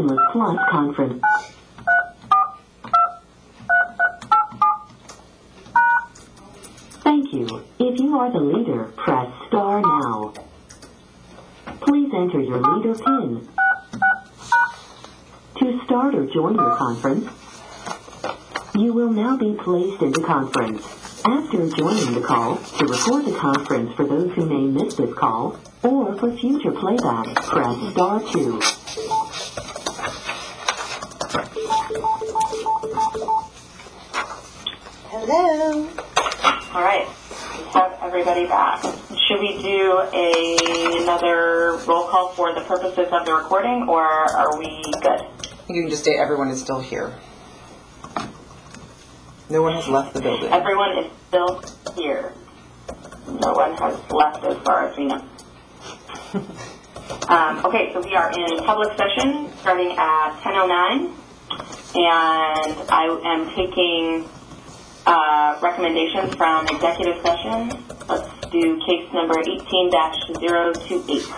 Shameless Plus conference. Thank you. If you are the leader, press star now. Please enter your leader PIN. To start or join your conference, you will now be placed into conference. After joining the call, to record the conference for those who may miss this call, or for future playback, press star 2. Hello. All right, let's have everybody back. Should we do another roll call for the purposes of the recording, or are we good? You can just say everyone is still here. No one has left the building. Everyone is still here. No one has left as far as we know. Okay, so we are in public session starting at 10:09, and I am taking recommendations from executive session. Let's do case number 18-028.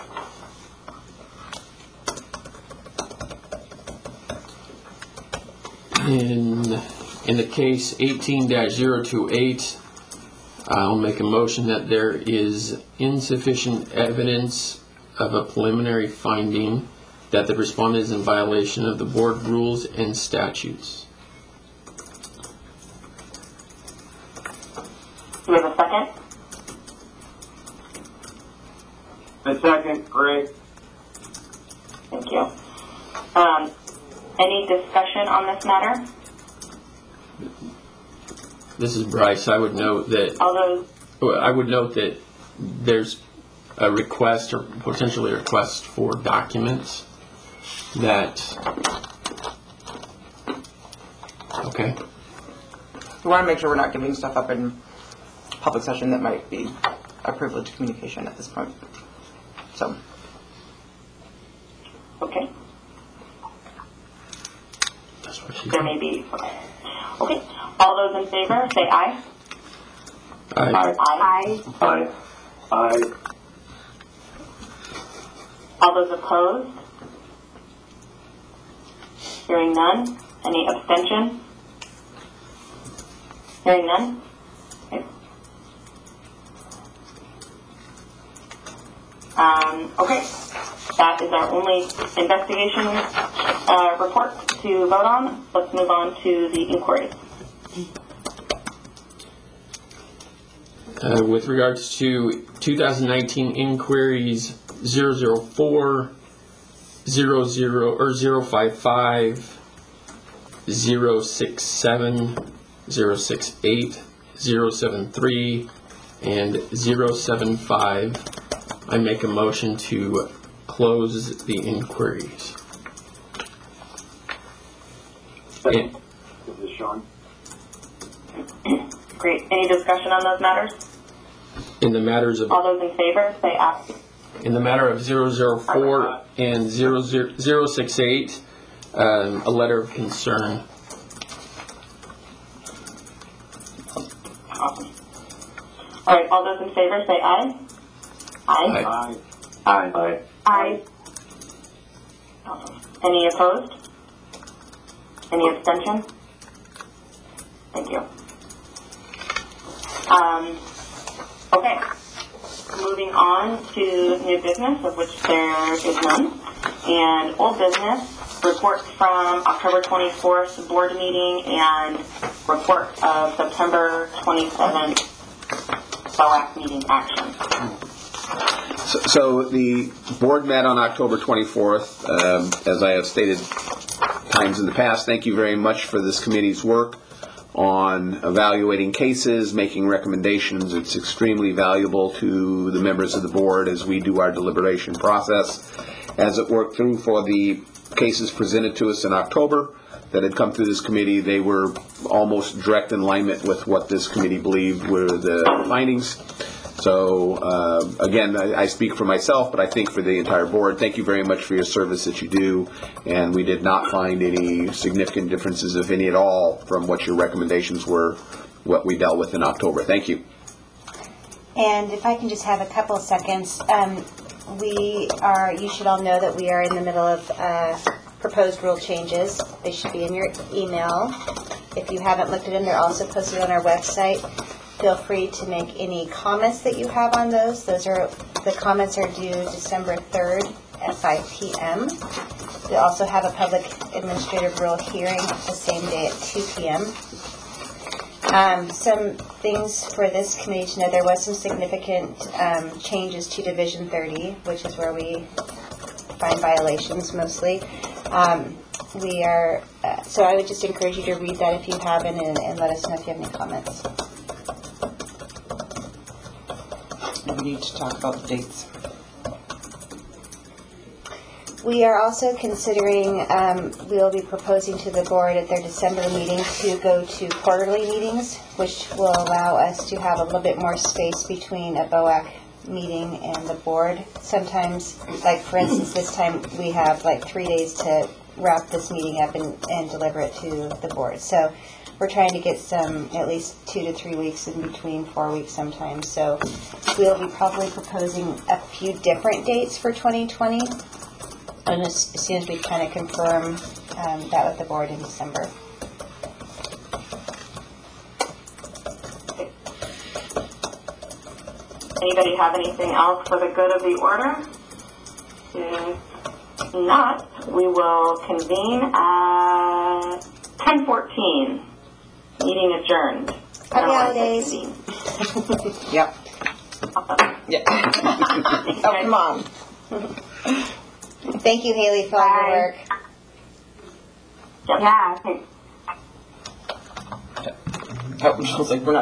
In the case 18-028, I'll make a motion that there is insufficient evidence of a preliminary finding that the respondent is in violation of the board rules and statutes. Do we have a second? A second, great. Thank you. Any discussion on this matter? This is Bryce. I would note that there's a request or potentially a request for documents that. Okay. We want to make sure we're not giving stuff up in public session that might be a privileged communication at this point. So. Okay. That's what she There may be. Okay. All those in favor, say aye. Aye. Aye. Aye. Aye. All those opposed? Hearing none. Any abstention? Hearing none. Okay. Okay. That is our only investigation report to vote on. Let's move on to the inquiry. With regards to 2019 inquiries 004, 055, 067, 068, 073, and 075, I make a motion to close the inquiries. This is Sean. Great. Any discussion on those matters? In the matters of All those in favor, say aye. in the matter of 004 and 068, a letter of concern. Awesome. All right. All those in favor, say aye. Aye. Aye. Aye. Aye. Aye. Awesome. Any opposed? Any abstention? Thank you. Okay. Moving on to new business, of which there is none, and old business, reports from October 24th board meeting and report of September 27th BOAC meeting action. So the board met on October 24th. As I have stated times in the past, thank you very much for this committee's work on evaluating cases, making recommendations. It's extremely valuable to the members of the board as we do our deliberation process. As it worked through for the cases presented to us in October that had come through this committee, they were almost direct in alignment with what this committee believed were the findings. So, again, I speak for myself, but I think for the entire board, thank you very much for your service that you do, and we did not find any significant differences, if any at all, from what your recommendations were, what we dealt with in October. Thank you. And if I can just have a couple of seconds, you should all know that we are in the middle of proposed rule changes. They should be in your email. If you haven't looked at them, they're also posted on our website. Feel free to make any comments that you have on those. The comments are due December 3rd at 5 p.m. We also have a public administrative rule hearing the same day at 2 p.m. Some things for this committee to know: there was some significant changes to Division 30, which is where we find violations mostly. So I would just encourage you to read that if you haven't, and let us know if you have any comments. We need to talk about the dates. We are also considering, we will be proposing to the board at their December meeting to go to quarterly meetings, which will allow us to have a little bit more space between a BOAC meeting and the board. Sometimes, like for instance, this time we have like 3 days to wrap this meeting up and deliver it to the board. So we're trying to get some, at least 2 to 3 weeks in between, 4 weeks sometimes. So we'll be probably proposing a few different dates for 2020. And as soon as we kind of confirm that with the board in December. Anybody have anything else for the good of the order? If not, we will convene at 10:14. Meeting adjourned. Happy holidays. Yep. Yeah. Oh, come on. Thank you, Haley, for all your Bye. work. Yeah, thanks. Oh, I was like, we're not